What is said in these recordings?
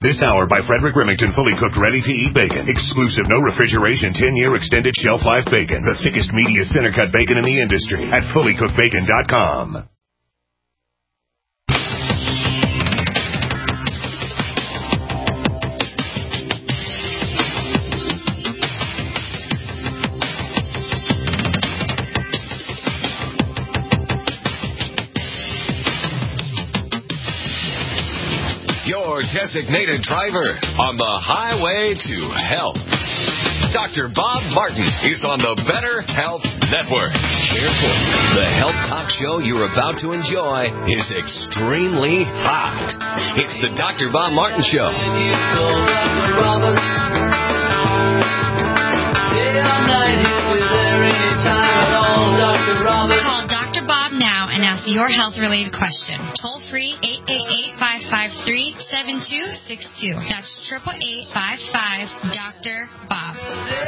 This hour by Frederick Remington, fully cooked, ready-to-eat bacon. Exclusive, no refrigeration, 10-year extended shelf life bacon. The thickest, meatiest center-cut bacon in the industry at fullycookedbacon.com. Designated driver on the highway to health. Dr. Bob Martin is on the Better Health Network. Careful. The health talk show you're about to enjoy is extremely hot. It's the Dr. Bob Martin Show. Call Dr. Bob now and ask your health-related question. Toll free 888-553-7262. That's 888-55-Dr. Bob.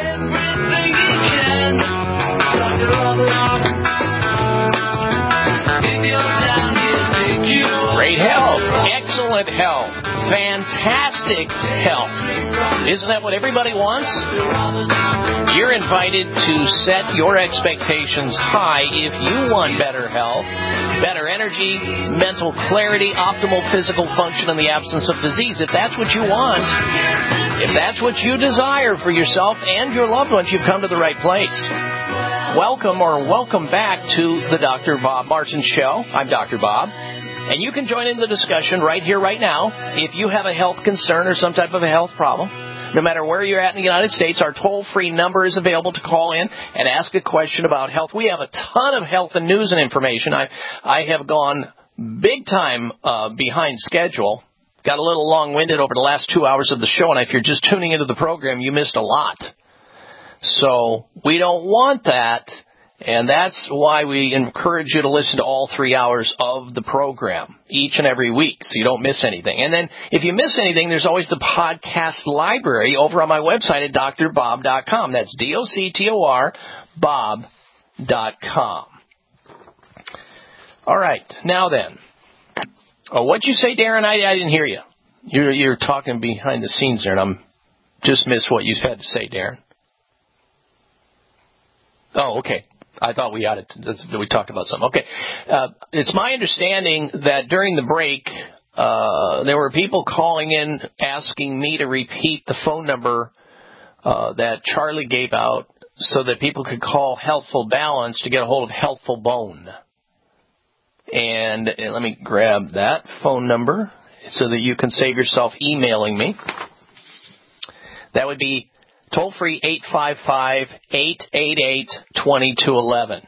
Great health, excellent health, fantastic health. Isn't that what everybody wants? You're invited to set your expectations high if you want better health, better energy, mental clarity, optimal physical function in the absence of disease. If that's what you want, if that's what you desire for yourself and your loved ones, you've come to the right place. Welcome back to the Dr. Bob Martin Show. I'm Dr. Bob. And you can join in the discussion right here, right now. If you have a health concern or some type of a health problem, no matter where you're at in the United States, our toll-free number is available to call in and ask a question about health. We have a ton of health and news and information. I have gone big time behind schedule. Got a little long-winded over the last 2 hours of the show, and if you're just tuning into the program, you missed a lot. So we don't want that. And that's why we encourage you to listen to all 3 hours of the program each and every week so you don't miss anything. And then if you miss anything, there's always the podcast library over on my website at drbob.com. That's DOCTOR Bob.com. All right. Now then. Oh, what'd you say, Darren? I didn't hear you. You're talking behind the scenes there, and I'm just missed what you had to say, Darren. Oh, okay. I thought we talked about something. Okay. It's my understanding that during the break, there were people calling in asking me to repeat the phone number that Charlie gave out so that people could call Healthful Balance to get a hold of Healthful Bone. And let me grab that phone number so that you can save yourself emailing me. That would be toll-free 855-888-2211.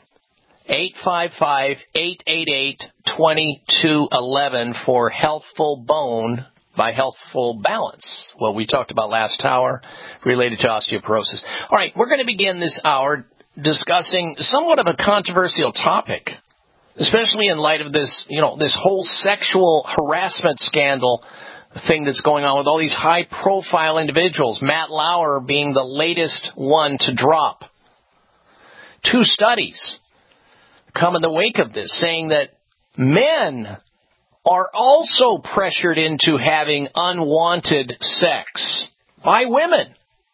855-888-2211 for Healthful Bone by Healthful Balance. What we talked about last hour related to osteoporosis. All right, we're going to begin this hour discussing somewhat of a controversial topic, especially in light of this, this whole sexual harassment scandal thing that's going on with all these high-profile individuals, Matt Lauer being the latest one to drop. 2 studies come in the wake of this, saying that men are also pressured into having unwanted sex by women.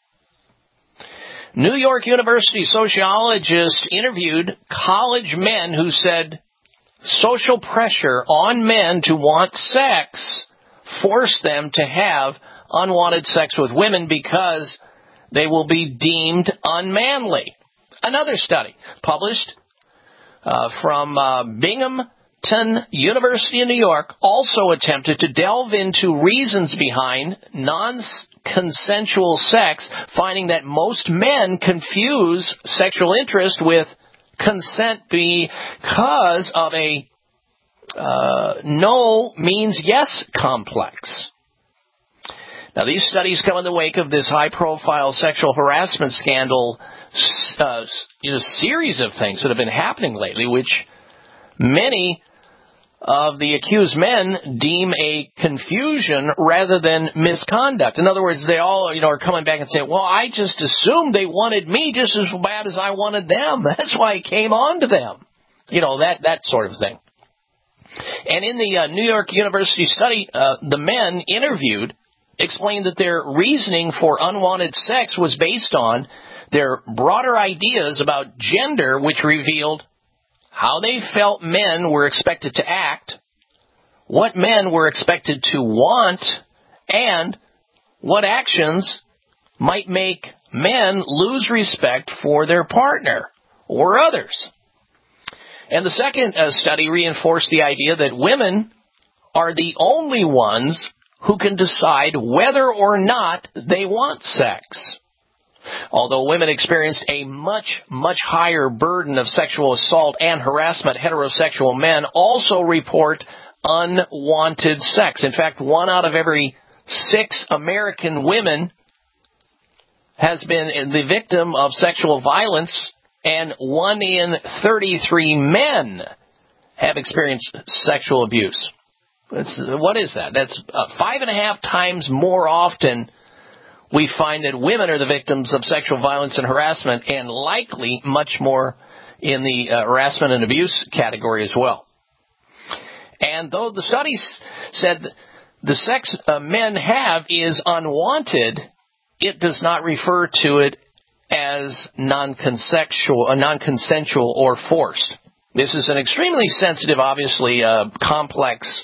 New York University sociologists interviewed college men who said social pressure on men to want sex force them to have unwanted sex with women because they will be deemed unmanly. Another study published from Binghamton University in New York also attempted to delve into reasons behind non-consensual sex, finding that most men confuse sexual interest with consent because of a no means yes complex. Now, these studies come in the wake of this high-profile sexual harassment scandal, series of things that have been happening lately, which many of the accused men deem a confusion rather than misconduct. In other words, they all, are coming back and saying, well, I just assumed they wanted me just as bad as I wanted them. That's why I came on to them. That sort of thing. And in the New York University study, the men interviewed explained that their reasoning for unwanted sex was based on their broader ideas about gender, which revealed how they felt men were expected to act, what men were expected to want, and what actions might make men lose respect for their partner or others. And the second study reinforced the idea that women are the only ones who can decide whether or not they want sex. Although women experienced a much, much higher burden of sexual assault and harassment, heterosexual men also report unwanted sex. In fact, 1 out of every 6 American women has been the victim of sexual violence, and 1 in 33 men have experienced sexual abuse. What is that? That's 5.5 times more often we find that women are the victims of sexual violence and harassment, and likely much more in the harassment and abuse category as well. And though the studies said the sex men have is unwanted, it does not refer to it as non-consensual or forced. This is an extremely sensitive, obviously complex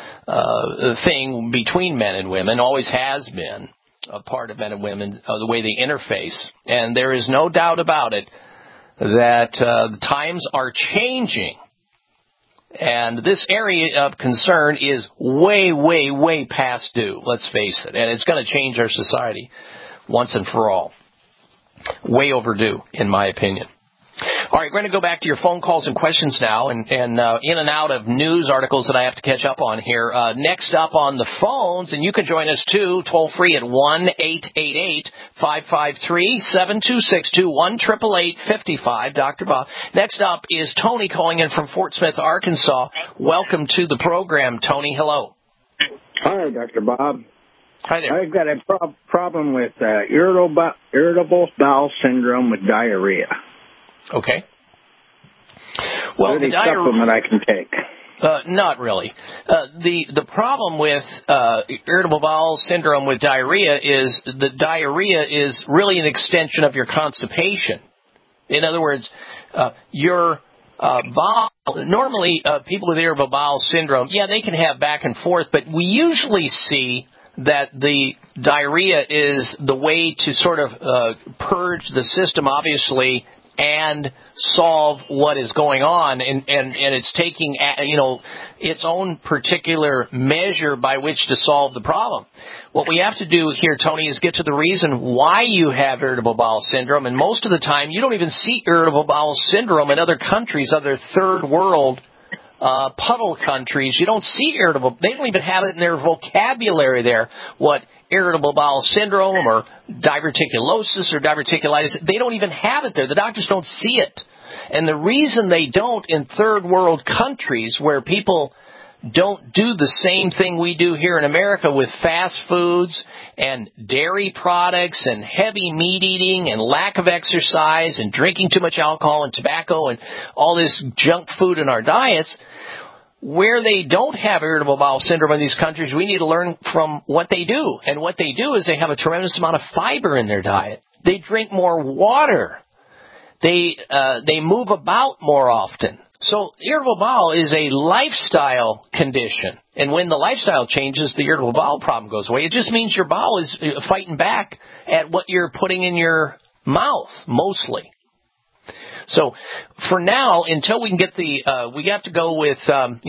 thing between men and women, always has been a part of men and women, the way they interface. And there is no doubt about it that the times are changing. And this area of concern is way, way, way past due, let's face it. And it's going to change our society once and for all. Way overdue, in my opinion. All right, we're going to go back to your phone calls and questions now, and in and out of news articles that I have to catch up on here. Next up on the phones, and you can join us too, toll free at 1-888-553-7262, 1-888-55, Dr. Bob. Next up is Tony calling in from Fort Smith, Arkansas. Welcome to the program, Tony. Hello. Hi, Dr. Bob. Hi there. I've got a problem with irritable bowel syndrome with diarrhea. Okay. Well, the supplement I can take? Not really. The problem with irritable bowel syndrome with diarrhea is the diarrhea is really an extension of your constipation. In other words, your bowel. Normally, people with irritable bowel syndrome, they can have back and forth, but we usually see that the diarrhea is the way to sort of purge the system, obviously, and solve what is going on, and it's taking its own particular measure by which to solve the problem. What we have to do here, Tony, is get to the reason why you have irritable bowel syndrome, and most of the time you don't even see irritable bowel syndrome in other countries, other third world puddle countries. You don't see irritable. They don't even have it in their vocabulary there. What irritable bowel syndrome or diverticulosis or diverticulitis, they don't even have it there. The doctors don't see it. And the reason they don't in third world countries where people don't do the same thing we do here in America with fast foods and dairy products and heavy meat eating and lack of exercise and drinking too much alcohol and tobacco and all this junk food in our diets, where they don't have irritable bowel syndrome in these countries, we need to learn from what they do. And what they do is they have a tremendous amount of fiber in their diet. They drink more water. They move about more often. So irritable bowel is a lifestyle condition. And when the lifestyle changes, the irritable bowel problem goes away. It just means your bowel is fighting back at what you're putting in your mouth, mostly. So for now, until we can get we have to go with,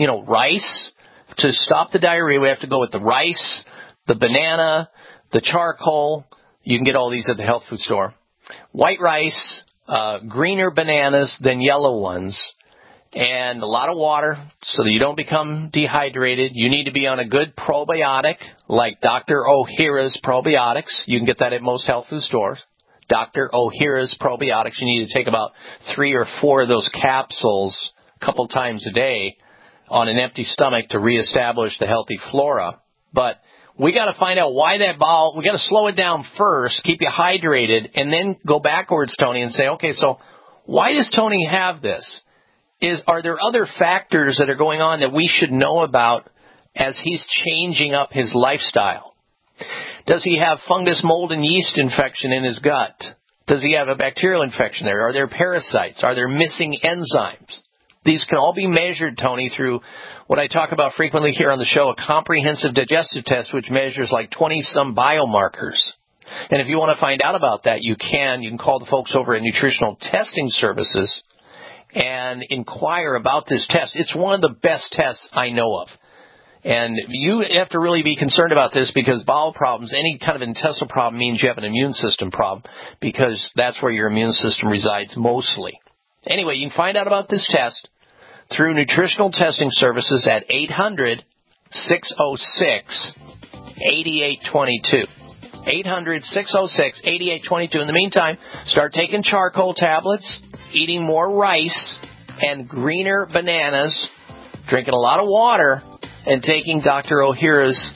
rice to stop the diarrhea. We have to go with the rice, the banana, the charcoal. You can get all these at the health food store. White rice, greener bananas than yellow ones, and a lot of water so that you don't become dehydrated. You need to be on a good probiotic like Dr. Ohhira's probiotics. You can get that at most health food stores. Dr. Ohhira's probiotics. You need to take about 3 or 4 of those capsules a couple times a day on an empty stomach to reestablish the healthy flora. But we got to find out why that bowel, we got to slow it down first, keep you hydrated, and then go backwards, Tony, and say, okay, so why does Tony have this? Are there other factors that are going on that we should know about as he's changing up his lifestyle? Does he have fungus, mold, and yeast infection in his gut? Does he have a bacterial infection there? Are there parasites? Are there missing enzymes? These can all be measured, Tony, through what I talk about frequently here on the show, a comprehensive digestive test, which measures like 20-some biomarkers. And if you want to find out about that, you can call the folks over at Nutritional Testing Services and inquire about this test. It's one of the best tests I know of. And you have to really be concerned about this because bowel problems, any kind of intestinal problem means you have an immune system problem because that's where your immune system resides mostly. Anyway, you can find out about this test through Nutritional Testing Services at 800-606-8822. 800-606-8822. In the meantime, start taking charcoal tablets, eating more rice and greener bananas, drinking a lot of water, and taking Dr. Ohhira's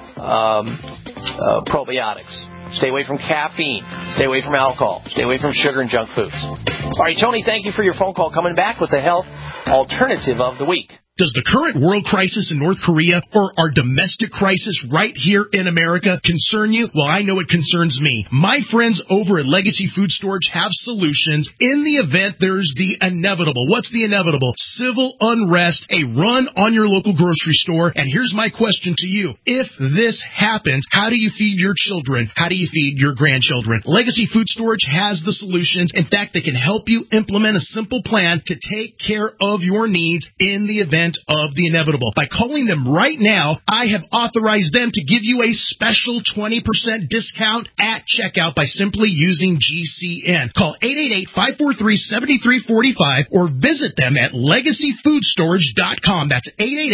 probiotics. Stay away from caffeine. Stay away from alcohol. Stay away from sugar and junk foods. All right, Tony, thank you for your phone call. Coming back with the health alternative of the week. Does the current world crisis in North Korea or our domestic crisis right here in America concern you? Well, I know it concerns me. My friends over at Legacy Food Storage have solutions in the event there's the inevitable. What's the inevitable? Civil unrest, a run on your local grocery store. And here's my question to you. If this happens, how do you feed your children? How do you feed your grandchildren? Legacy Food Storage has the solutions. In fact, they can help you implement a simple plan to take care of your needs in the event of the inevitable. By calling them right now, I have authorized them to give you a special 20% discount at checkout by simply using GCN. Call 888-543-7345 or visit them at LegacyFoodStorage.com. That's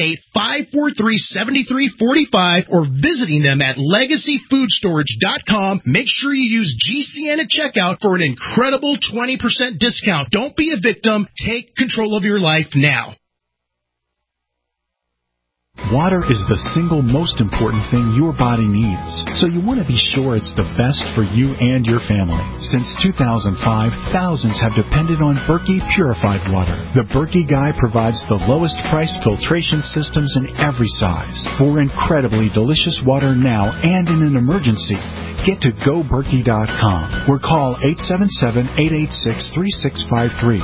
888-543-7345 or visiting them at LegacyFoodStorage.com. Make sure you use GCN at checkout for an incredible 20% discount. Don't be a victim. Take control of your life now. Water is the single most important thing your body needs, so you want to be sure it's the best for you and your family. Since 2005, thousands have depended on Berkey purified water. The Berkey Guy provides the lowest price filtration systems in every size. For incredibly delicious water now and in an emergency, get to GoBerkey.com or call 877-886-3653.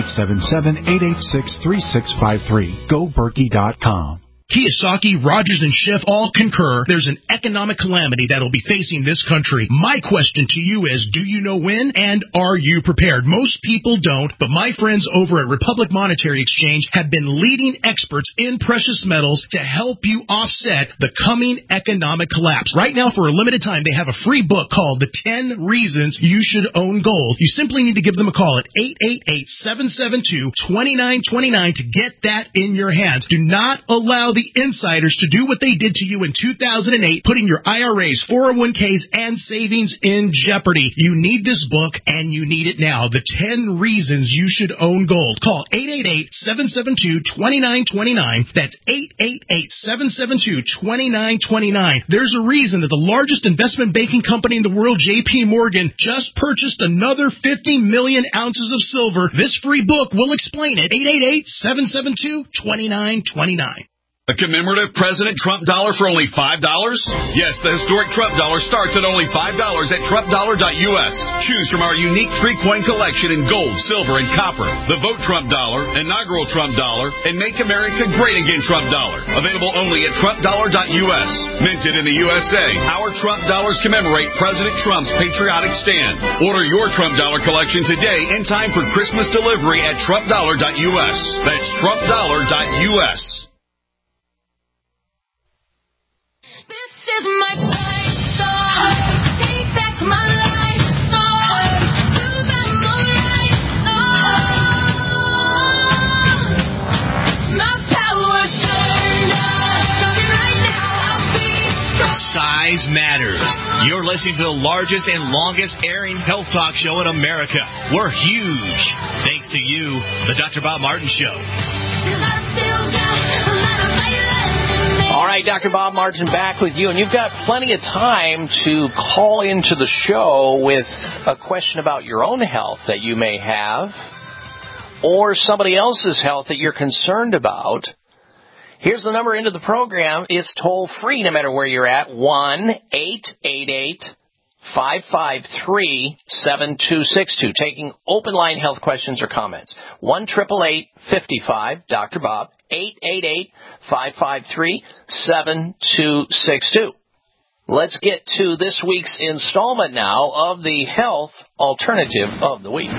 877-886-3653. GoBerkey.com. Kiyosaki, Rogers, and Schiff all concur there's an economic calamity that will be facing this country. My question to you is, do you know when, and are you prepared? Most people don't, but my friends over at Republic Monetary Exchange have been leading experts in precious metals to help you offset the coming economic collapse. Right now, for a limited time, they have a free book called The 10 Reasons You Should Own Gold. You simply need to give them a call at 888-772-2929 to get that in your hands. Do not allow the insiders to do what they did to you in 2008, putting your IRAs, 401ks, and savings in jeopardy. You need this book, and you need it now. The 10 Reasons You Should Own Gold. Call 888-772-2929. That's 888-772-2929. There's a reason that the largest investment banking company in the world, J.P. Morgan, just purchased another 50 million ounces of silver. This free book will explain it. 888-772-2929. A commemorative President Trump dollar for only $5? Yes, the historic Trump dollar starts at only $5 at TrumpDollar.us. Choose from our unique 3-coin collection in gold, silver, and copper. The Vote Trump dollar, inaugural Trump dollar, and Make America Great Again Trump dollar. Available only at TrumpDollar.us. Minted in the USA, our Trump dollars commemorate President Trump's patriotic stand. Order your Trump dollar collection today in time for Christmas delivery at TrumpDollar.us. That's TrumpDollar.us. This is my life story. Take back my life story. Do them alright story. My power's turned up. Starting right now, I'll be strong. Size matters. You're listening to the largest and longest airing health talk show in America. We're huge. Thanks to you, the Dr. Bob Martin Show. 'Cause I still got a lot of violence. All right, Dr. Bob Martin back with you, and you've got plenty of time to call into the show with a question about your own health that you may have or somebody else's health that you're concerned about. Here's the number into the program. It's toll-free no matter where you're at, 1-888-553-7262. Taking open line health questions or comments. 1-888-55-Dr. Bob, 888-553-7262. Let's get to this week's installment now of the Health Alternative of the Week.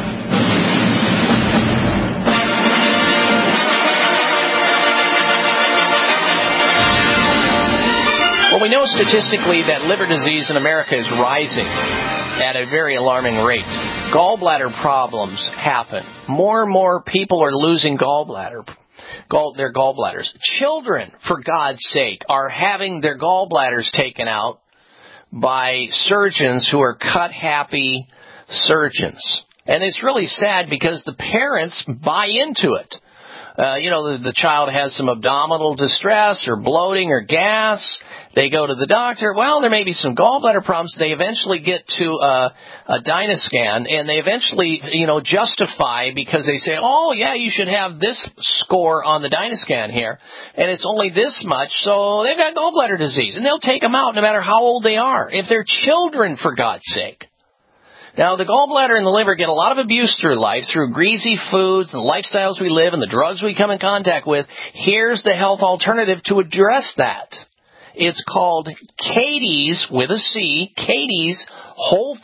Well, we know statistically that liver disease in America is rising at a very alarming rate. Gallbladder problems happen. More and more people are losing their gallbladders. Children, for God's sake, are having their gallbladders taken out by surgeons who are cut-happy surgeons. And it's really sad because the parents buy into it. The child has some abdominal distress or bloating or gas. They go to the doctor. Well, there may be some gallbladder problems. They eventually get to a Dynascan, and they eventually, justify because they say, oh, yeah, you should have this score on the Dynascan here, and it's only this much, so they've got gallbladder disease. And they'll take them out no matter how old they are, if they're children, for God's sake. Now, the gallbladder and the liver get a lot of abuse through life, through greasy foods and the lifestyles we live and the drugs we come in contact with. Here's the health alternative to address that. It's called Katie's, with a C, Katie's Whole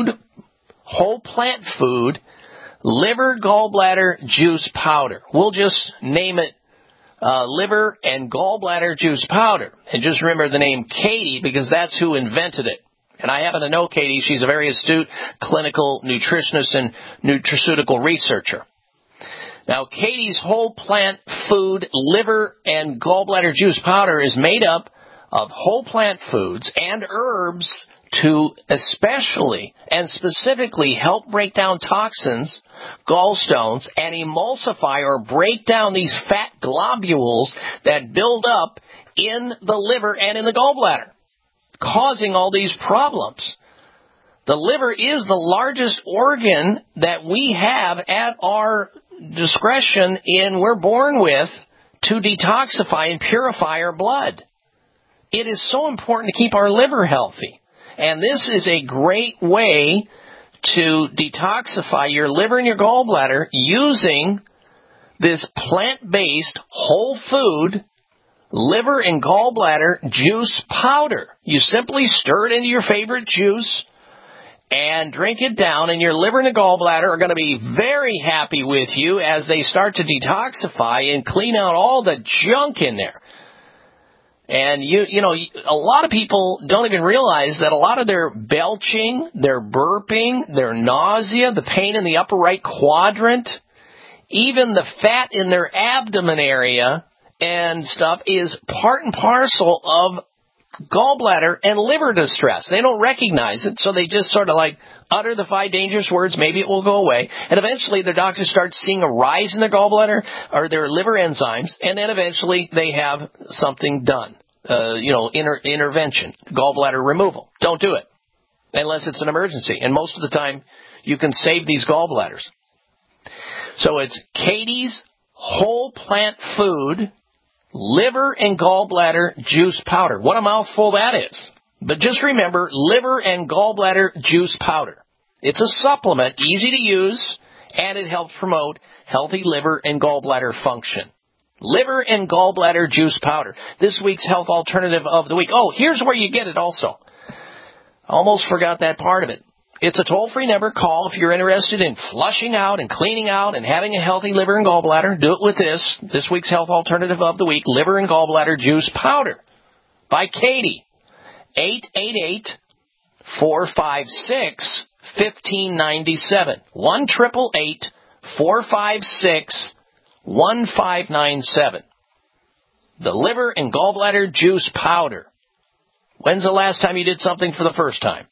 Plant Food Liver Gallbladder Juice Powder. We'll just name it Liver and Gallbladder Juice Powder. And just remember the name Katie because that's who invented it. And I happen to know Katie. She's a very astute clinical nutritionist and nutraceutical researcher. Now, Katie's Whole Plant Food Liver and Gallbladder Juice Powder is made up of whole plant foods and herbs to especially and specifically help break down toxins, gallstones, and emulsify or break down these fat globules that build up in the liver and in the gallbladder, causing all these problems. The liver is the largest organ that we have at our discretion we're born with to detoxify and purify our blood. It is so important to keep our liver healthy. And this is a great way to detoxify your liver and your gallbladder using this plant-based whole food liver and gallbladder juice powder. You simply stir it into your favorite juice and drink it down, and your liver and the gallbladder are going to be very happy with you as they start to detoxify and clean out all the junk in there. And, a lot of people don't even realize that a lot of their belching, their burping, their nausea, the pain in the upper right quadrant, even the fat in their abdomen area and stuff is part and parcel of gallbladder and liver distress. They don't recognize it, so they just sort of utter the 5 dangerous words, maybe it will go away, and eventually their doctor starts seeing a rise in their gallbladder or their liver enzymes, and then eventually they have something done, intervention, gallbladder removal. Don't do it unless it's an emergency, and most of the time you can save these gallbladders. So it's Katie's Whole Plant Food Liver and Gallbladder Juice Powder. What a mouthful that is. But just remember, liver and gallbladder juice powder. It's a supplement, easy to use, and it helps promote healthy liver and gallbladder function. Liver and gallbladder juice powder. This week's health alternative of the week. Oh, here's where you get it also. Almost forgot that part of it. It's a toll-free number. Call if you're interested in flushing out and cleaning out and having a healthy liver and gallbladder. Do it with this week's health alternative of the week, liver and gallbladder juice powder by Katie. 888-456-1597. 1-888-456-1597. The liver and gallbladder juice powder. When's the last time you did something for the first time?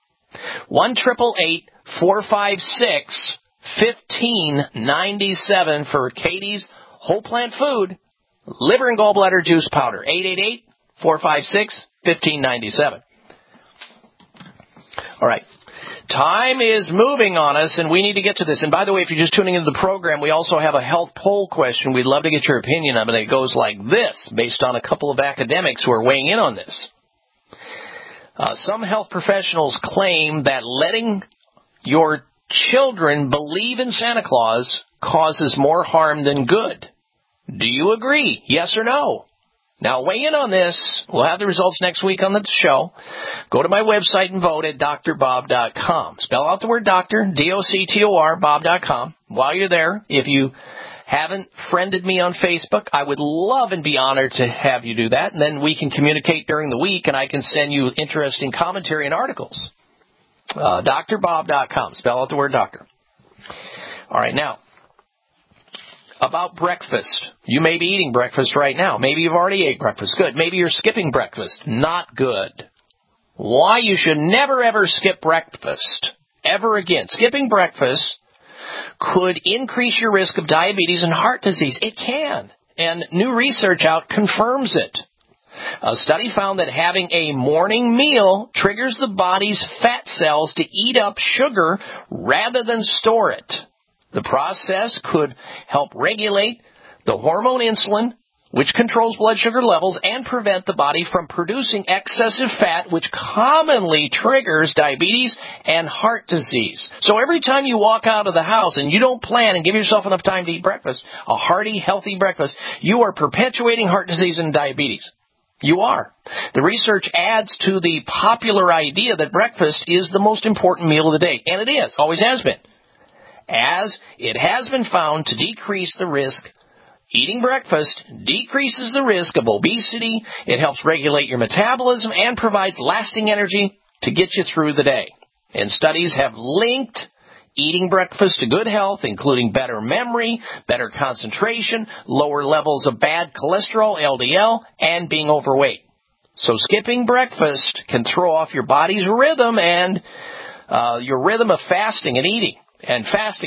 1-888-456-1597 for Katie's Whole Plant Food Liver and Gallbladder Juice Powder. 888-456-1597. All right. Time is moving on us, and we need to get to this. And by the way, if you're just tuning into the program, we also have a health poll question. We'd love to get your opinion on it. It goes like this, based on a couple of academics who are weighing in on this. Some health professionals claim that letting your children believe in Santa Claus causes more harm than good. Do you agree? Yes or no? Now, weigh in on this. We'll have the results next week on the show. Go to my website and vote at drbob.com. Spell out the word doctor, D-O-C-T-O-R, bob.com. While you're there, if you haven't friended me on Facebook, I would love and be honored to have you do that. And then we can communicate during the week, and I can send you interesting commentary and articles. drbob.com. Spell out the word doctor. All right, now, about breakfast. You may be eating breakfast right now. Maybe you've already ate breakfast. Good. Maybe you're skipping breakfast. Not good. Why you should never, ever skip breakfast. Ever again. Skipping breakfast could increase your risk of diabetes and heart disease. It can. And new research out confirms it. A study found that having a morning meal triggers the body's fat cells to eat up sugar rather than store it. The process could help regulate the hormone insulin, which controls blood sugar levels, and prevent the body from producing excessive fat, which commonly triggers diabetes and heart disease. So every time you walk out of the house and you don't plan and give yourself enough time to eat breakfast, a hearty, healthy breakfast, you are perpetuating heart disease and diabetes. You are. The research adds to the popular idea that breakfast is the most important meal of the day. And it is. Always has been. As it has been found to decrease the risk, eating breakfast decreases the risk of obesity. It helps regulate your metabolism and provides lasting energy to get you through the day. And studies have linked eating breakfast to good health, including better memory, better concentration, lower levels of bad cholesterol, LDL, and being overweight. So skipping breakfast can throw off your body's rhythm and your rhythm of fasting and eating. And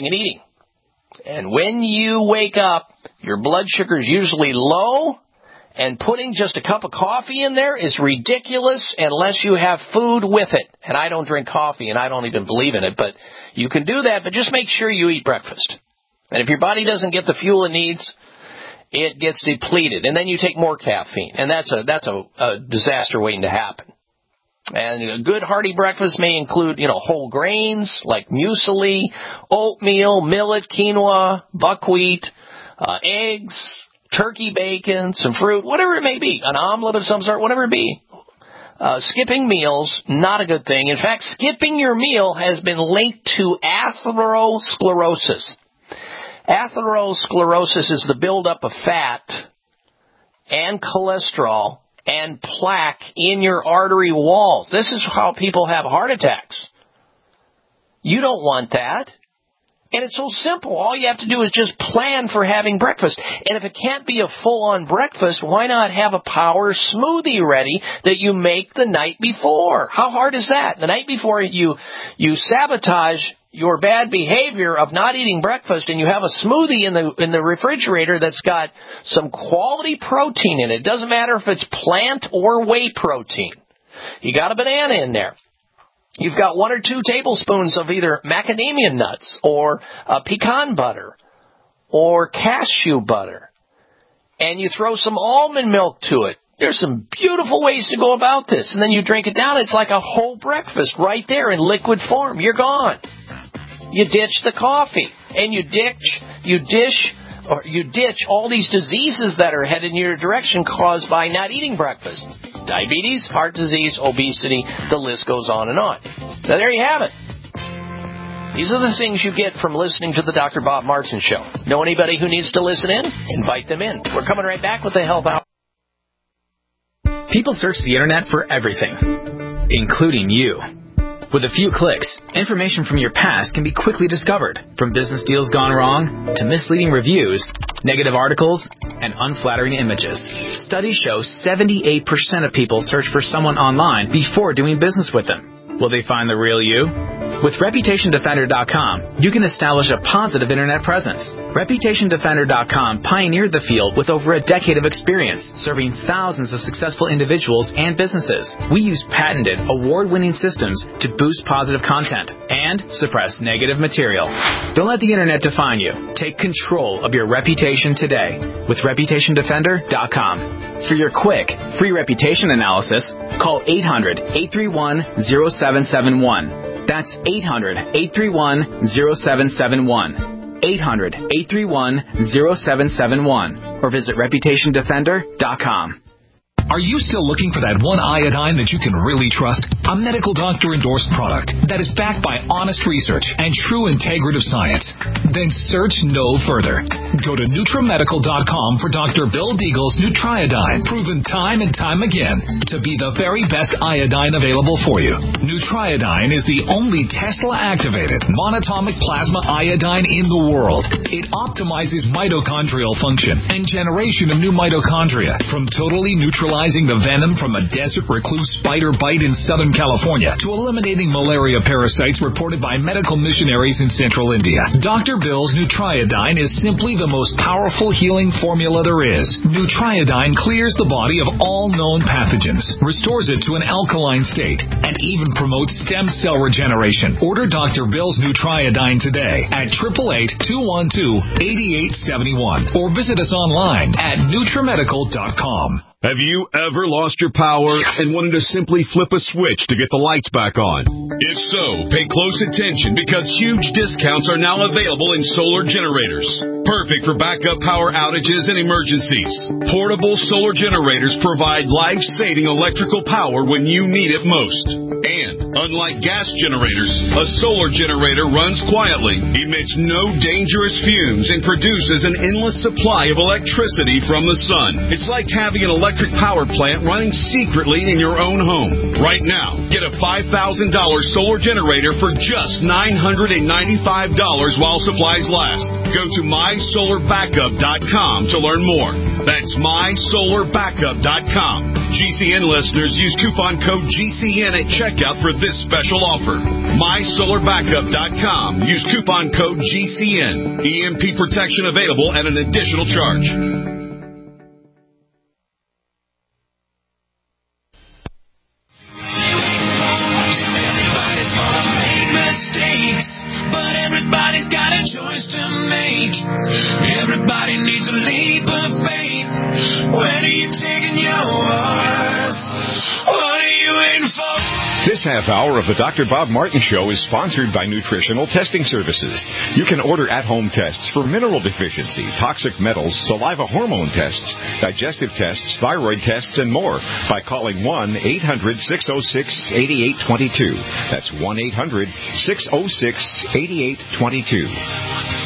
when you wake up, your blood sugar is usually low, and putting just a cup of coffee in there is ridiculous unless you have food with it. And I don't drink coffee, and I don't even believe in it, but you can do that, but just make sure you eat breakfast. And if your body doesn't get the fuel it needs, it gets depleted, and then you take more caffeine, and that's a disaster waiting to happen. And a good hearty breakfast may include, whole grains like muesli, oatmeal, millet, quinoa, buckwheat, eggs, turkey bacon, some fruit, whatever it may be, an omelet of some sort, whatever it be. Skipping meals, not a good thing. In fact, skipping your meal has been linked to atherosclerosis. Atherosclerosis is the buildup of fat and cholesterol and plaque in your artery walls. This is how people have heart attacks. You don't want that. And it's so simple. All you have to do is just plan for having breakfast. And if it can't be a full-on breakfast, why not have a power smoothie ready that you make the night before? How hard is that? The night before you sabotage your bad behavior of not eating breakfast, and you have a smoothie in the refrigerator that's got some quality protein in it. It doesn't matter if it's plant or whey protein. You got a banana in there. You've got 1 or 2 tablespoons of either macadamia nuts or pecan butter or cashew butter. And you throw some almond milk to it. There's some beautiful ways to go about this. And then you drink it down. It's like a whole breakfast right there in liquid form. You're gone. You ditch the coffee, and you ditch all these diseases that are headed in your direction caused by not eating breakfast. Diabetes, heart disease, obesity, the list goes on and on. So there you have it. These are the things you get from listening to the Dr. Bob Martin Show. Know anybody who needs to listen in? Invite them in. We're coming right back with the Health Hour. People search the internet for everything, including you. With a few clicks, information from your past can be quickly discovered, from business deals gone wrong to misleading reviews, negative articles, and unflattering images. Studies show 78% of people search for someone online before doing business with them. Will they find the real you? With ReputationDefender.com, you can establish a positive Internet presence. ReputationDefender.com pioneered the field with over a decade of experience, serving thousands of successful individuals and businesses. We use patented, award-winning systems to boost positive content and suppress negative material. Don't let the Internet define you. Take control of your reputation today with ReputationDefender.com. For your quick, free reputation analysis, call 800-831-0771. That's 800-831-0771. 800-831-0771. Or visit ReputationDefender.com. Are you still looking for that one iodine that you can really trust? A medical doctor-endorsed product that is backed by honest research and true integrative science? Then search no further. Go to NutriMedical.com for Dr. Bill Deagle's Nutriodine, proven time and time again to be the very best iodine available for you. Nutriodine is the only Tesla-activated monatomic plasma iodine in the world. It optimizes mitochondrial function and generation of new mitochondria from totally neutralizing the venom from a desert recluse spider bite in Southern California to eliminating malaria parasites reported by medical missionaries in central India. Dr. Bill's Nutriodine is simply the most powerful healing formula there is. Nutriodine clears the body of all known pathogens, restores it to an alkaline state, and even promotes stem cell regeneration. Order Dr. Bill's Nutriodine today at 888-212-8871 or visit us online at NutriMedical.com. Have you ever lost your power and wanted to simply flip a switch to get the lights back on? If so, pay close attention because huge discounts are now available in solar generators. Perfect for backup power outages and emergencies. Portable solar generators provide life-saving electrical power when you need it most. And, unlike gas generators, a solar generator runs quietly, emits no dangerous fumes, and produces an endless supply of electricity from the sun. It's like having an electric power plant running secretly in your own home. Right now, get a $5,000 solar generator for just $995 while supplies last. Go to MySolarBackup.com to learn more. That's MySolarBackup.com. GCN listeners use coupon code GCN at checkout for this special offer. MySolarBackup.com. Use coupon code GCN. EMP protection available at an additional charge. Everybody's got a choice to make. Everybody needs a leap of faith. Where are you taking yours? What are you waiting for? This half hour of the Dr. Bob Martin Show is sponsored by Nutritional Testing Services. You can order at-home tests for mineral deficiency, toxic metals, saliva hormone tests, digestive tests, thyroid tests, and more by calling 1-800-606-8822. That's 1-800-606-8822.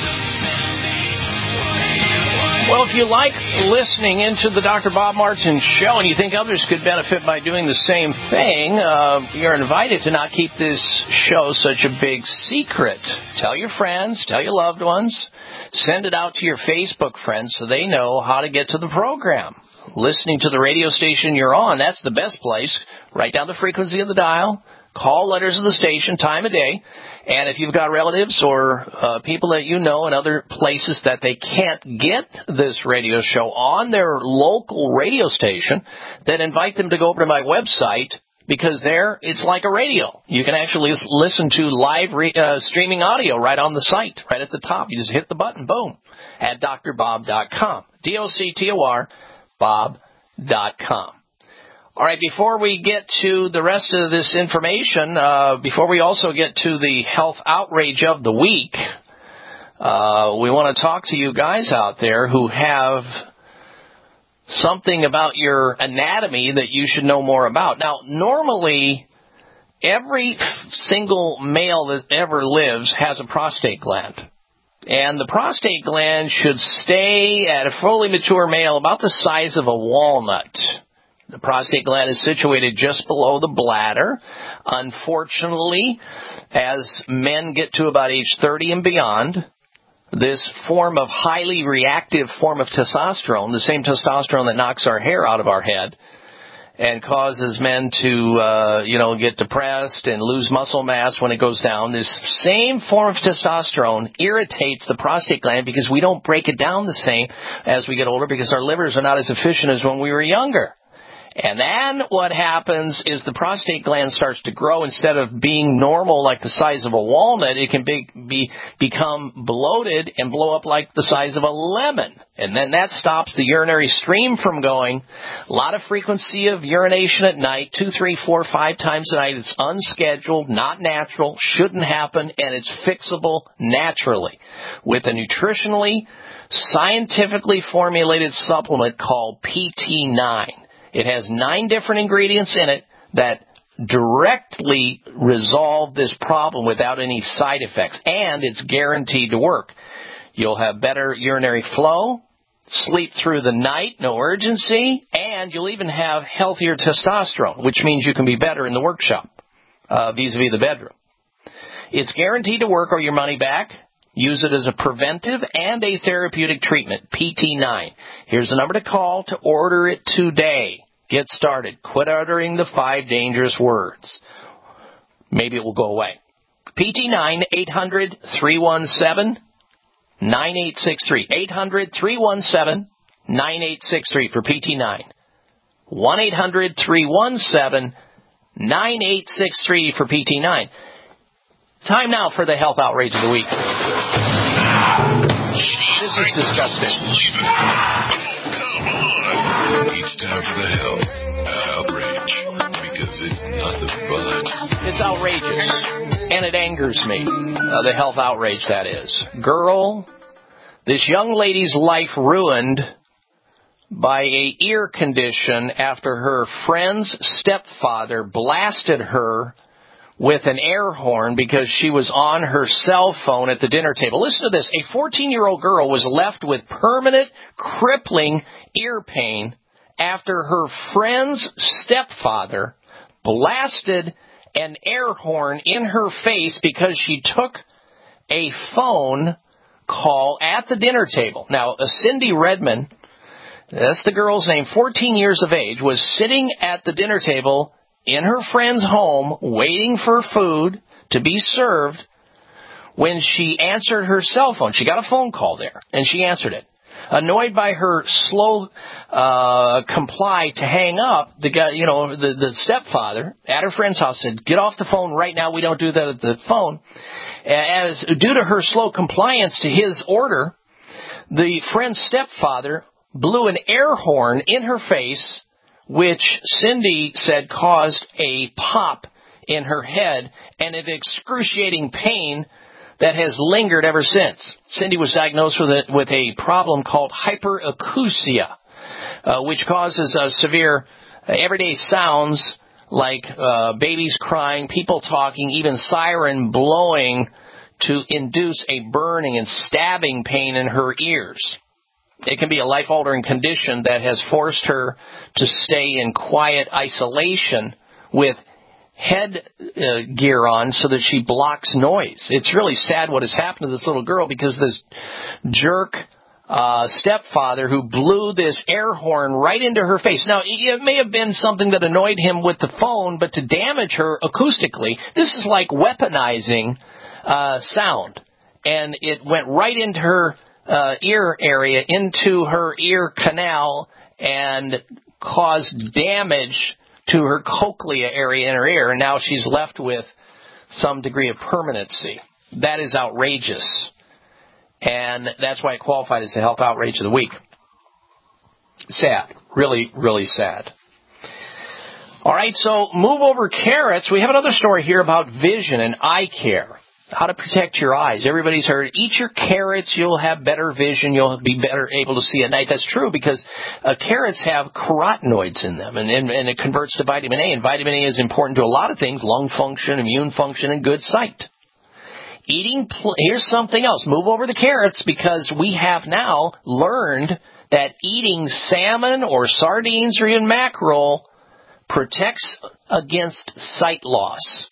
Well, if you like listening into the Dr. Bob Martin Show and you think others could benefit by doing the same thing, you're invited to not keep this show such a big secret. Tell your friends, tell your loved ones, send it out to your Facebook friends so they know how to get to the program. Listening to the radio station you're on, that's the best place. Write down the frequency of the dial, call letters of the station, time of day. And if you've got relatives or people that you know in other places that they can't get this radio show on their local radio station, then invite them to go over to my website because there it's like a radio. You can actually listen to live streaming audio right on the site, right at the top. You just hit the button, boom, at drbob.com. DOCTOR, Bob.com. All right, before we get to the rest of this information, before we also get to the health outrage of the week, we want to talk to you guys out there who have something about your anatomy that you should know more about. Now, normally, every single male that ever lives has a prostate gland. And the prostate gland should stay at a fully mature male about the size of a walnut. The prostate gland is situated just below the bladder. Unfortunately, as men get to about age 30 and beyond, this form of highly reactive form of testosterone, the same testosterone that knocks our hair out of our head, and causes men to, get depressed and lose muscle mass when it goes down. This same form of testosterone irritates the prostate gland because we don't break it down the same as we get older because our livers are not as efficient as when we were younger. And then what happens is the prostate gland starts to grow. Instead of being normal like the size of a walnut, it can become bloated and blow up like the size of a lemon. And then that stops the urinary stream from going. A lot of frequency of urination at night, 2, 3, 4, 5 times a night. It's unscheduled, not natural, shouldn't happen, and it's fixable naturally with a nutritionally, scientifically formulated supplement called PT9. It has 9 different ingredients in it that directly resolve this problem without any side effects, and it's guaranteed to work. You'll have better urinary flow, sleep through the night, no urgency, and you'll even have healthier testosterone, which means you can be better in the workshop vis-a-vis the bedroom. It's guaranteed to work or your money back. Use it as a preventive and a therapeutic treatment, PT9. Here's the number to call to order it today. Get started. Quit uttering the 5 dangerous words. Maybe it will go away. PT9, 800-317-9863. 800-317-9863 for PT9. 1-800-317-9863 for PT9. Time now for the health outrage of the week. This is disgusting. It's time for the health outrage because it's nothing but. It's outrageous, and it angers me. The health outrage, that is. Girl, this young lady's life ruined by a ear condition after her friend's stepfather blasted her with an air horn because she was on her cell phone at the dinner table. Listen to this. A 14-year-old girl was left with permanent, crippling ear pain after her friend's stepfather blasted an air horn in her face because she took a phone call at the dinner table. Now, Cindy Redmond, that's the girl's name, 14 years of age, was sitting at the dinner table in her friend's home waiting for food to be served when she answered her cell phone. She got a phone call there, and she answered it. Annoyed by her slow comply to hang up, the guy, the stepfather at her friend's house said, "Get off the phone right now. We don't do that at the phone." As due to her slow compliance to his order, the friend's stepfather blew an air horn in her face, which Cindy said caused a pop in her head and an excruciating pain that has lingered ever since. Cindy was diagnosed with a problem called hyperacusia, which causes severe everyday sounds like babies crying, people talking, even siren blowing to induce a burning and stabbing pain in her ears. It can be a life-altering condition that has forced her to stay in quiet isolation with head gear on so that she blocks noise. It's really sad what has happened to this little girl because this jerk stepfather who blew this air horn right into her face. Now, it may have been something that annoyed him with the phone, but to damage her acoustically, this is like weaponizing sound. And it went right into her ear area, into her ear canal, and caused damage to her cochlea area in her ear, and now she's left with some degree of permanency. That is outrageous, and that's why it qualified as the health outrage of the week. Sad. Really, really sad. All right, so move over carrots. We have another story here about vision and eye care. How to protect your eyes. Everybody's heard, eat your carrots, you'll have better vision, you'll be better able to see at night. That's true because carrots have carotenoids in them, and it converts to vitamin A, and vitamin A is important to a lot of things, lung function, immune function, and good sight. Here's something else. Move over the carrots because we have now learned that eating salmon or sardines or even mackerel protects against sight loss.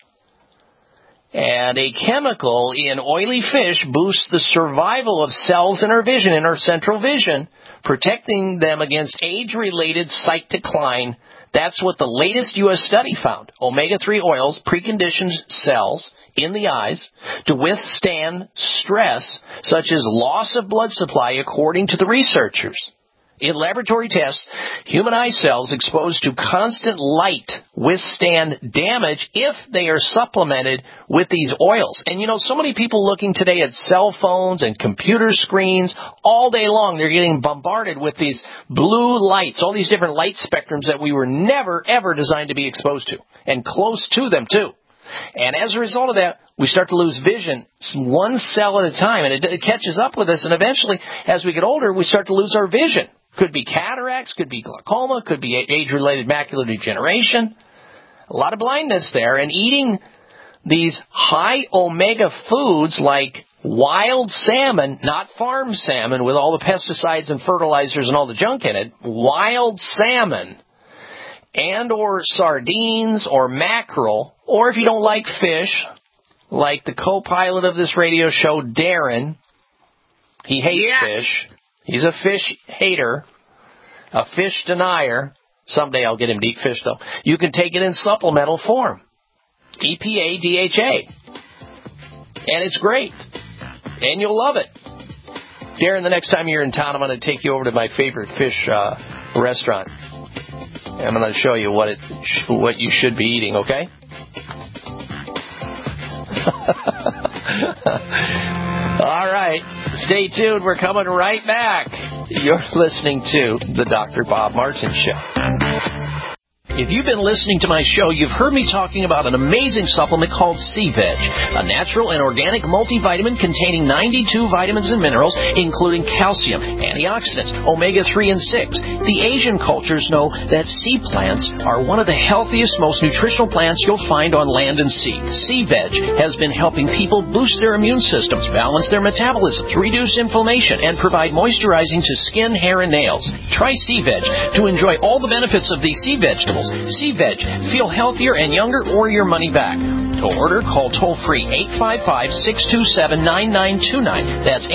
And a chemical in oily fish boosts the survival of cells in our vision, in our central vision, protecting them against age-related sight decline That's what the latest U.S. study found. Omega-3 oils preconditioned cells in the eyes to withstand stress such as loss of blood supply, according to the researchers. In laboratory tests, human eye cells exposed to constant light withstand damage if they are supplemented with these oils. And you know, so many people looking today at cell phones and computer screens all day long, they're getting bombarded with these blue lights, all these different light spectrums that we were never, ever designed to be exposed to, and close to them, too. And as a result of that, we start to lose vision one cell at a time, and it catches up with us, and eventually, as we get older, we start to lose our vision. Could be cataracts, could be glaucoma, could be age-related macular degeneration. A lot of blindness there. And eating these high omega foods like wild salmon, not farm salmon with all the pesticides and fertilizers and all the junk in it, wild salmon, and or sardines or mackerel, or if you don't like fish, like the co-pilot of this radio show, Darren, he hates fish. He's a fish hater, a fish denier. Someday I'll get him to eat fish, though. You can take it in supplemental form. EPA, DHA. And it's great. And you'll love it. Darren, the next time you're in town, I'm going to take you over to my favorite fish restaurant. I'm going to show you what you should be eating, okay? All right. Stay tuned. We're coming right back. You're listening to The Dr. Bob Martin Show. If you've been listening to my show, you've heard me talking about an amazing supplement called C-Veg, a natural and organic multivitamin containing 92 vitamins and minerals, including calcium, antioxidants, omega-3 and 6. The Asian cultures know that sea plants are one of the healthiest, most nutritional plants you'll find on land and sea. C-Veg has been helping people boost their immune systems, balance their metabolisms, reduce inflammation, and provide moisturizing to skin, hair, and nails. Try C-Veg to enjoy all the benefits of these sea vegetables. C-Veg. Feel healthier and younger or your money back. To order, call toll-free 855-627-9929. That's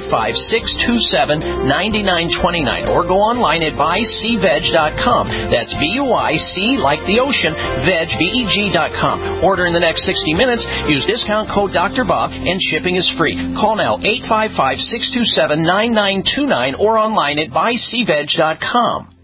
855-627-9929. Or go online at buycveg.com. That's B-U-I-C like the ocean, veg, V-E-G.com. Order in the next 60 minutes. Use discount code Dr. Bob and shipping is free. Call now 855-627-9929 or online at buycveg.com.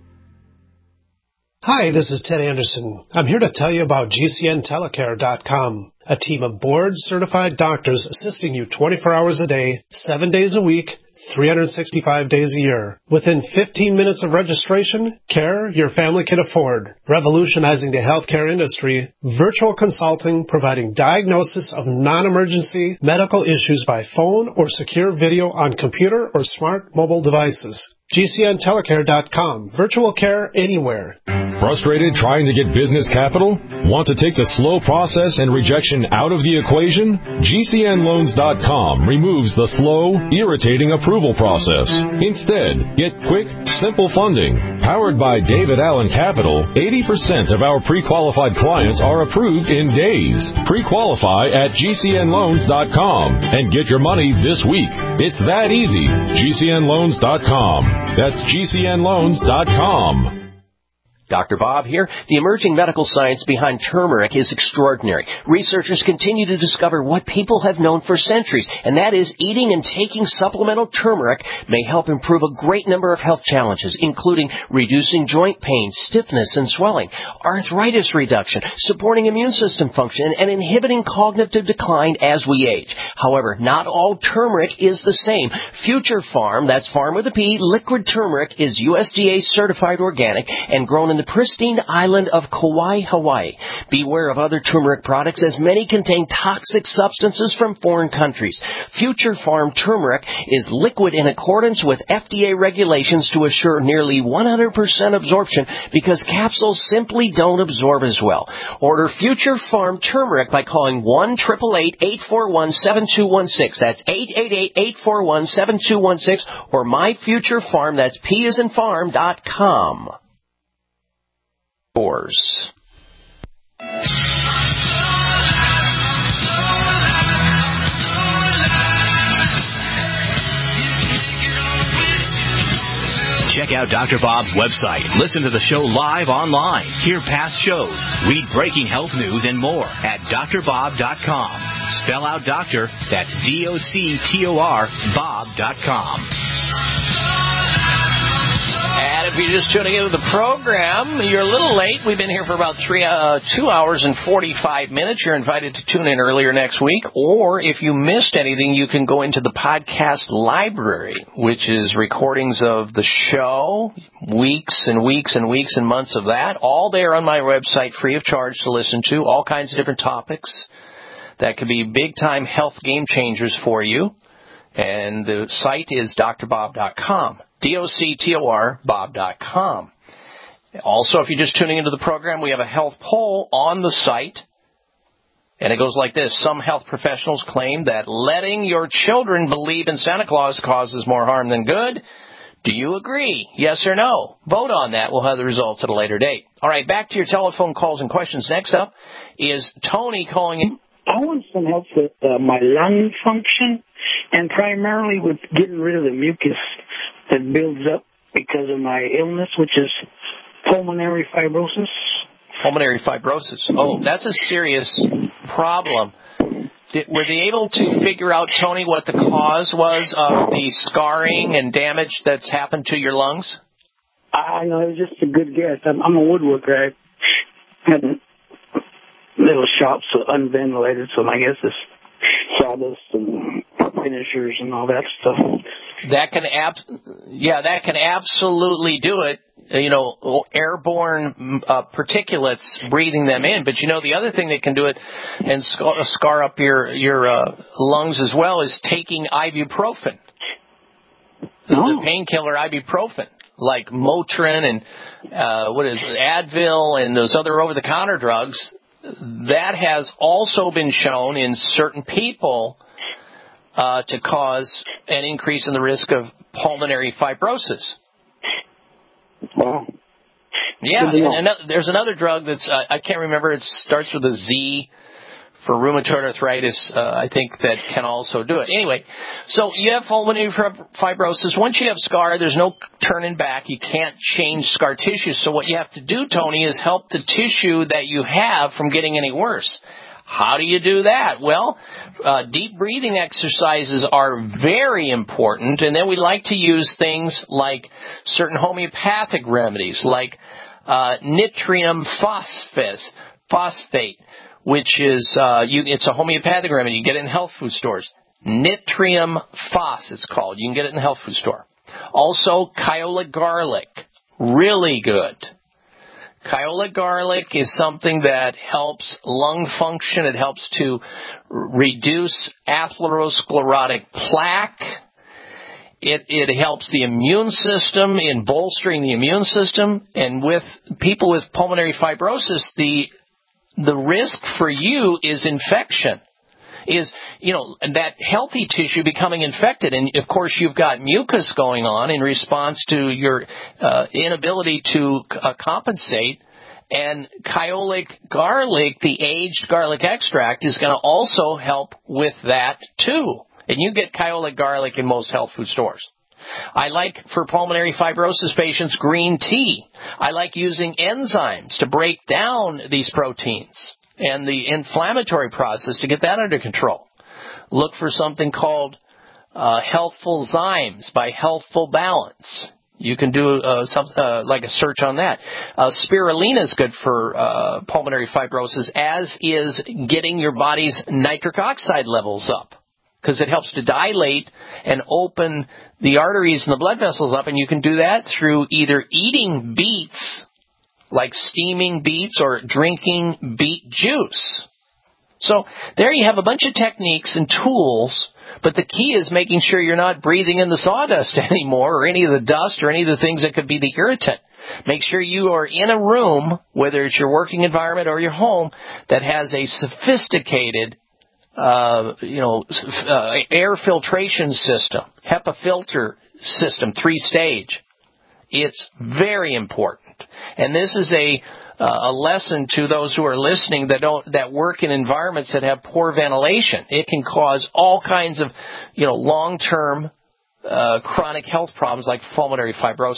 Hi, this is Ted Anderson. I'm here to tell you about GCNtelecare.com, a team of board-certified doctors assisting you 24 hours a day, 7 days a week, 365 days a year. Within 15 minutes of registration, care your family can afford. Revolutionizing the healthcare industry, virtual consulting providing diagnosis of non-emergency medical issues by phone or secure video on computer or smart mobile devices. GCNtelecare.com. Virtual care anywhere. Frustrated trying to get business capital? Want to take the slow process and rejection out of the equation? GCNloans.com removes the slow, irritating approval process. Instead, get quick, simple funding. Powered by David Allen Capital, 80% of our pre-qualified clients are approved in days. Pre-qualify at GCNloans.com and get your money this week. It's that easy. GCNloans.com. That's GCNloans.com. Dr. Bob here. The emerging medical science behind turmeric is extraordinary. Researchers continue to discover what people have known for centuries, and that is eating and taking supplemental turmeric may help improve a great number of health challenges, including reducing joint pain, stiffness, and swelling, arthritis reduction, supporting immune system function, and inhibiting cognitive decline as we age. However, not all turmeric is the same. Future Farm, that's Farm with a P, liquid turmeric is USDA certified organic and grown in the pristine island of Kauai, Hawaii. Beware of other turmeric products, as many contain toxic substances from foreign countries. Future Farm turmeric is liquid in accordance with FDA regulations to assure nearly 100% absorption, because capsules simply don't absorb as well. Order Future Farm turmeric by calling 1-888-841-7216. That's 888-841-7216, or My Future Farm, that's P as in farm.com. Check Check out Dr. Bob's website. Listen to the show live online. Hear past shows. Read breaking health news and more at drbob.com. Spell out doctor. That's DOCTOR Bob.com. And if you're just tuning into the program, you're a little late. We've been here for about 2 hours and 45 minutes. You're invited to tune in earlier next week. Or if you missed anything, you can go into the podcast library, which is recordings of the show, weeks and weeks and weeks and months of that, all there on my website, free of charge to listen to, all kinds of different topics that could be big-time health game changers for you. And the site is drbob.com. DOCTOR Bob.com. Also, if you're just tuning into the program, we have a health poll on the site. And it goes like this. Some health professionals claim that letting your children believe in Santa Claus causes more harm than good. Do you agree? Yes or no? Vote on that. We'll have the results at a later date. All right, back to your telephone calls and questions. Next up is Tony calling in. I want some help with my lung function and primarily with getting rid of the mucus that builds up because of my illness, which is pulmonary fibrosis. Pulmonary fibrosis. Oh, that's a serious problem. Were they able to figure out, Tony, what the cause was of the scarring and damage that's happened to your lungs? I know, it was just a good guess. I'm a woodworker. I had little shops unventilated, so I guess it's sawdust and finishers and all that stuff. That can absolutely do it. You know, airborne particulates, breathing them in. But you know, the other thing that can do it and scar up your lungs as well is taking ibuprofen. The painkiller ibuprofen, like Motrin and Advil and those other over-the-counter drugs. That has also been shown in certain people to cause an increase in the risk of pulmonary fibrosis. Wow. Yeah, and there's another drug that's, I can't remember, it starts with a Z for rheumatoid arthritis, I think, that can also do it. Anyway, so you have pulmonary fibrosis. Once you have scar, there's no turning back. You can't change scar tissue. So what you have to do, Tony, is help the tissue that you have from getting any worse. How do you do that? Well, deep breathing exercises are very important, and then we like to use things like certain homeopathic remedies, like nitrium phosphate, which is it's a homeopathic remedy. You get it in health food stores. Nitrium phos, it's called. You can get it in the health food store. Also, Kiola garlic, really good. Kiola garlic is something that helps lung function. It helps to reduce atherosclerotic plaque. It helps the immune system in bolstering the immune system. And with people with pulmonary fibrosis, the risk for you is infection. Is, you know, that healthy tissue becoming infected. And, of course, you've got mucus going on in response to your inability to compensate. And Kiola garlic, the aged garlic extract, is going to also help with that, too. And you get Kiola garlic in most health food stores. I like, for pulmonary fibrosis patients, green tea. I like using enzymes to break down these proteins and the inflammatory process to get that under control. Look for something called Healthful Zymes by Healthful Balance. You can do like a search on that. Spirulina is good for pulmonary fibrosis, as is getting your body's nitric oxide levels up, because it helps to dilate and open the arteries and the blood vessels up, and you can do that through either eating beets, like steaming beets, or drinking beet juice. So there you have a bunch of techniques and tools, but the key is making sure you're not breathing in the sawdust anymore, or any of the dust, or any of the things that could be the irritant. Make sure you are in a room, whether it's your working environment or your home, that has a sophisticated air filtration system, HEPA filter system, 3-stage. It's very important. And this is a lesson to those who are listening that work in environments that have poor ventilation. It can cause all kinds of, long-term chronic health problems like pulmonary fibrosis.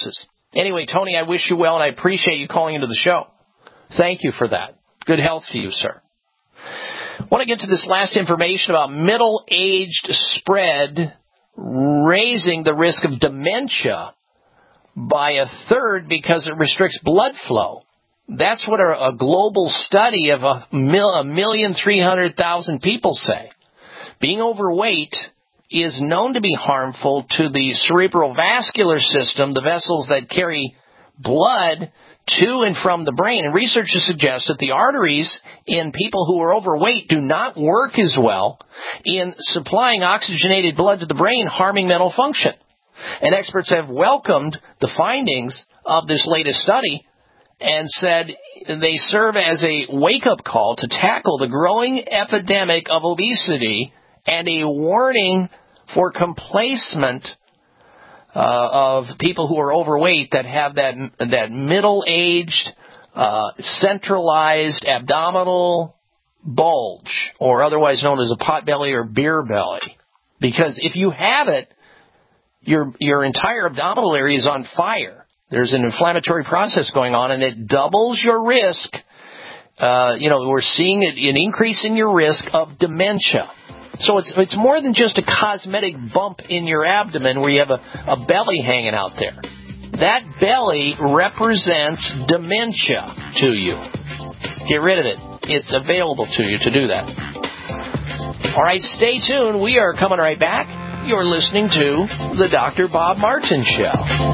Anyway, Tony, I wish you well, and I appreciate you calling into the show. Thank you for that. Good health for you, sir. I want to get to this last information about middle-aged spread raising the risk of dementia by a third because it restricts blood flow. That's what a global study of 1,300,000 people say. Being overweight is known to be harmful to the cerebral vascular system, the vessels that carry blood to and from the brain. And researchers suggest that the arteries in people who are overweight do not work as well in supplying oxygenated blood to the brain, harming mental function. And experts have welcomed the findings of this latest study and said they serve as a wake-up call to tackle the growing epidemic of obesity and a warning for complacement of people who are overweight that have that middle-aged, centralized abdominal bulge, or otherwise known as a pot belly or beer belly. Because if you have it, your entire abdominal area is on fire. There's an inflammatory process going on, and it doubles your risk. We're seeing an increase in your risk of dementia. So it's more than just a cosmetic bump in your abdomen where you have a belly hanging out there. That belly represents dementia to you. Get rid of it. It's available to you to do that. All right, stay tuned. We are coming right back. You're listening to The Dr. Bob Martin Show.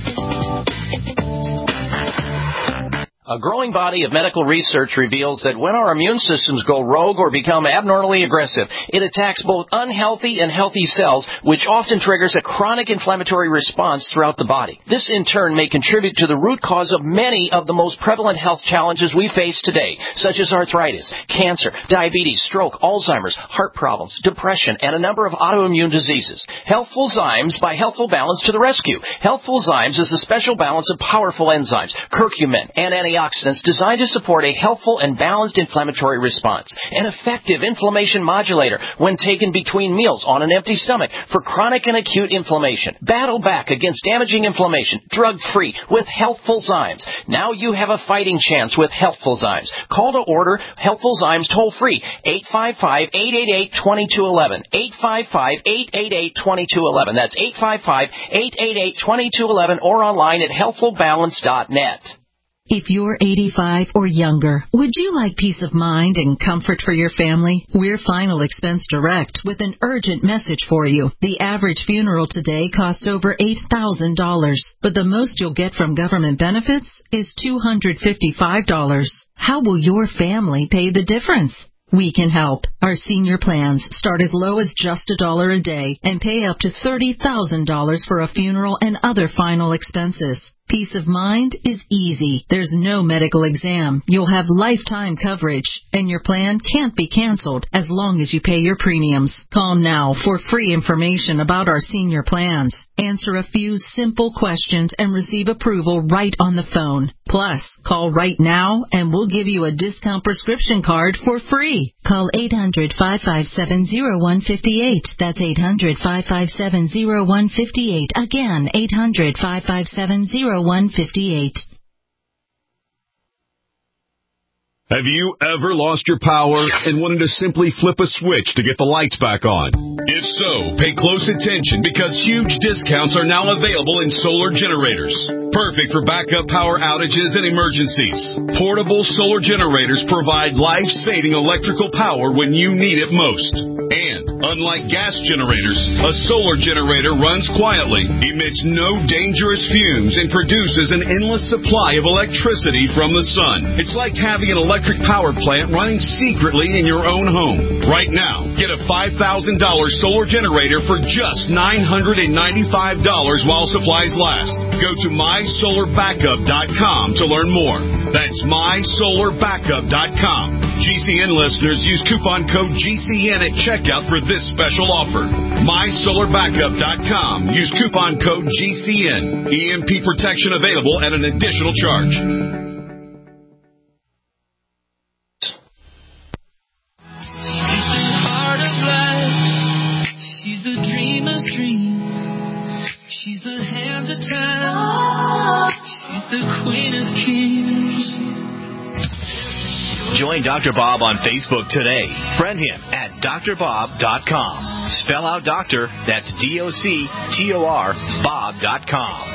A growing body of medical research reveals that when our immune systems go rogue or become abnormally aggressive, it attacks both unhealthy and healthy cells, which often triggers a chronic inflammatory response throughout the body. This, in turn, may contribute to the root cause of many of the most prevalent health challenges we face today, such as arthritis, cancer, diabetes, stroke, Alzheimer's, heart problems, depression, and a number of autoimmune diseases. Healthful Zymes by Healthful Balance to the rescue. Healthful Zymes is a special balance of powerful enzymes, curcumin, and antioxidants designed to support a healthful and balanced inflammatory response. An effective inflammation modulator when taken between meals on an empty stomach for chronic and acute inflammation. Battle back against damaging inflammation, drug-free with Healthful Zymes. Now you have a fighting chance with Healthful Zymes. Call to order Healthful Zymes toll-free, 855-888-2211. 855-888-2211. That's 855-888-2211 or online at healthfulbalance.net. If you're 85 or younger, would you like peace of mind and comfort for your family? We're Final Expense Direct with an urgent message for you. The average funeral today costs over $8,000, but the most you'll get from government benefits is $255. How will your family pay the difference? We can help. Our senior plans start as low as just $1 a day and pay up to $30,000 for a funeral and other final expenses. Peace of mind is easy. There's no medical exam. You'll have lifetime coverage, and your plan can't be canceled as long as you pay your premiums. Call now for free information about our senior plans. Answer a few simple questions and receive approval right on the phone. Plus, call right now and we'll give you a discount prescription card for free. Call 800-557-0158. That's 800-557-0158. Again, 800-557-0158. Have you ever lost your power and wanted to simply flip a switch to get the lights back on? If so, pay close attention because huge discounts are now available in solar generators. Perfect for backup power outages and emergencies. Portable solar generators provide life-saving electrical power when you need it most. And, unlike gas generators, a solar generator runs quietly, emits no dangerous fumes, and produces an endless supply of electricity from the sun. It's like having an electric power plant running secretly in your own home. Right now, get a $5,000 solar generator for just $995 while supplies last. Go to mysolarbackup.com to learn more. That's mysolarbackup.com. GCN listeners use coupon code GCN at checkout for this special offer. mysolarbackup.com. Use coupon code GCN. EMP protection available at an additional charge. She's the dreamer's dream. She's the hands of time. the Queen of Kings. Join Dr. Bob on Facebook today. Friend him at drbob.com. Spell out doctor, that's DOCTOR, Bob.com.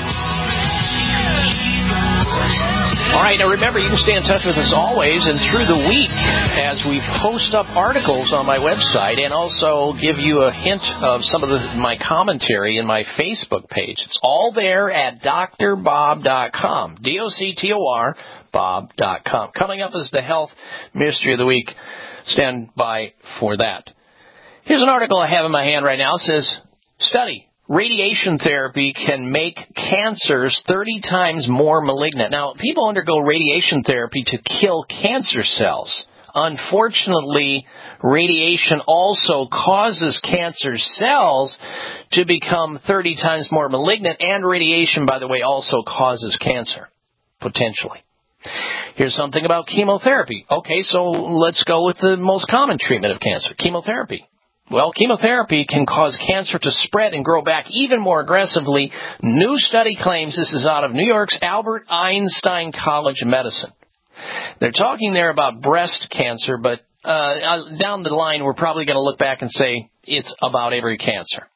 All right, now remember, you can stay in touch with us always and through the week as we post up articles on my website and also give you a hint of some of my commentary in my Facebook page. It's all there at drbob.com, DOCTOR, Bob.com. Coming up is the Health Mystery of the Week. Stand by for that. Here's an article I have in my hand right now. It says, study. Radiation therapy can make cancers 30 times more malignant. Now, people undergo radiation therapy to kill cancer cells. Unfortunately, radiation also causes cancer cells to become 30 times more malignant, and radiation, by the way, also causes cancer, potentially. Here's something about chemotherapy. Okay, so let's go with the most common treatment of cancer, chemotherapy. Well, chemotherapy can cause cancer to spread and grow back even more aggressively. New study claims, this is out of New York's Albert Einstein College of Medicine. They're talking there about breast cancer, but down the line we're probably going to look back and say it's about every cancer.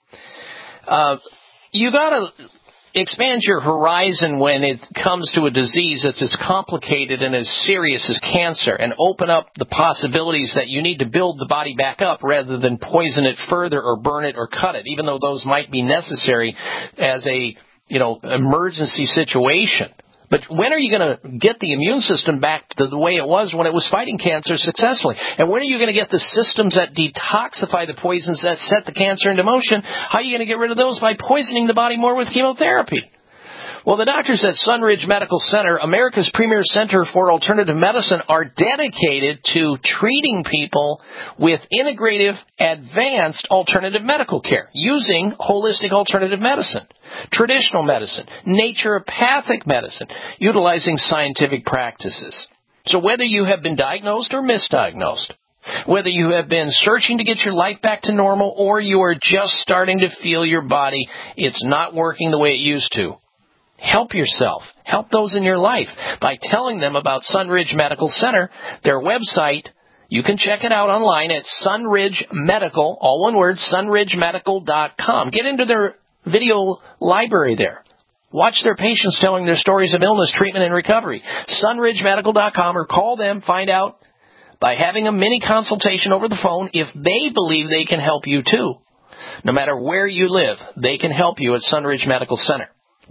You got to expand your horizon when it comes to a disease that's as complicated and as serious as cancer, and open up the possibilities that you need to build the body back up rather than poison it further or burn it or cut it, even though those might be necessary as a, emergency situation. But when are you going to get the immune system back to the way it was when it was fighting cancer successfully? And when are you going to get the systems that detoxify the poisons that set the cancer into motion? How are you going to get rid of those? By poisoning the body more with chemotherapy. Well, the doctors at Sunridge Medical Center, America's premier center for alternative medicine, are dedicated to treating people with integrative, advanced alternative medical care using holistic alternative medicine, traditional medicine, naturopathic medicine, utilizing scientific practices. So whether you have been diagnosed or misdiagnosed, whether you have been searching to get your life back to normal or you are just starting to feel your body, it's not working the way it used to, help yourself. Help those in your life by telling them about Sunridge Medical Center. Their website, you can check it out online at Sunridge Medical, all one word, sunridgemedical.com. Get into their video library there. Watch their patients telling their stories of illness, treatment, and recovery. sunridgemedical.com, or call them, find out by having a mini consultation over the phone if they believe they can help you too. No matter where you live, they can help you at Sunridge Medical Center.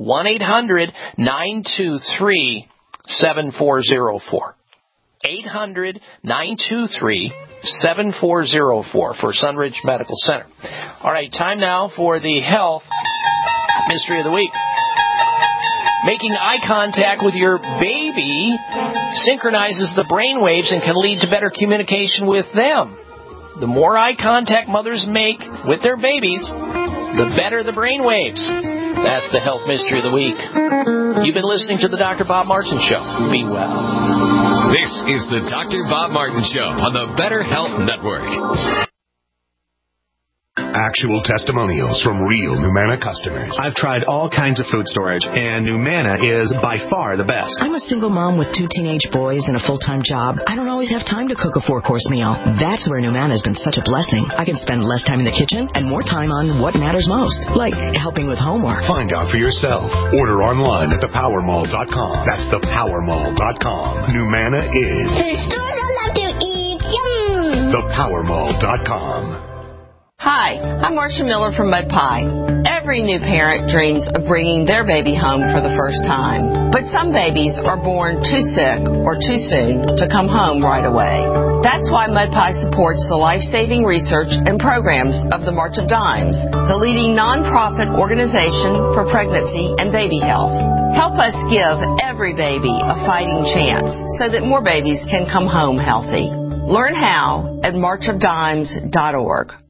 1-800-923-7404. 800-923-7404 for Sunridge Medical Center. All right, time now for the Health Mystery of the Week. Making eye contact with your baby synchronizes the brain waves and can lead to better communication with them. The more eye contact mothers make with their babies, the better the brain waves. That's the Health Mystery of the Week. You've been listening to the Dr. Bob Martin Show. Be well. This is the Dr. Bob Martin Show on the Better Health Network. Actual testimonials from real Numana customers. I've tried all kinds of food storage, and Numana is by far the best. I'm a single mom with 2 teenage boys and a full-time job. I don't always have time to cook a 4-course meal. That's where Numana has been such a blessing. I can spend less time in the kitchen and more time on what matters most, like helping with homework. Find out for yourself. Order online at thepowermall.com. That's thepowermall.com. Numana is the stores I love to eat. Yum! Thepowermall.com. Hi, I'm Marcia Miller from Mud Pie. Every new parent dreams of bringing their baby home for the first time. But some babies are born too sick or too soon to come home right away. That's why Mud Pie supports the life-saving research and programs of the March of Dimes, the leading nonprofit organization for pregnancy and baby health. Help us give every baby a fighting chance so that more babies can come home healthy. Learn how at marchofdimes.org.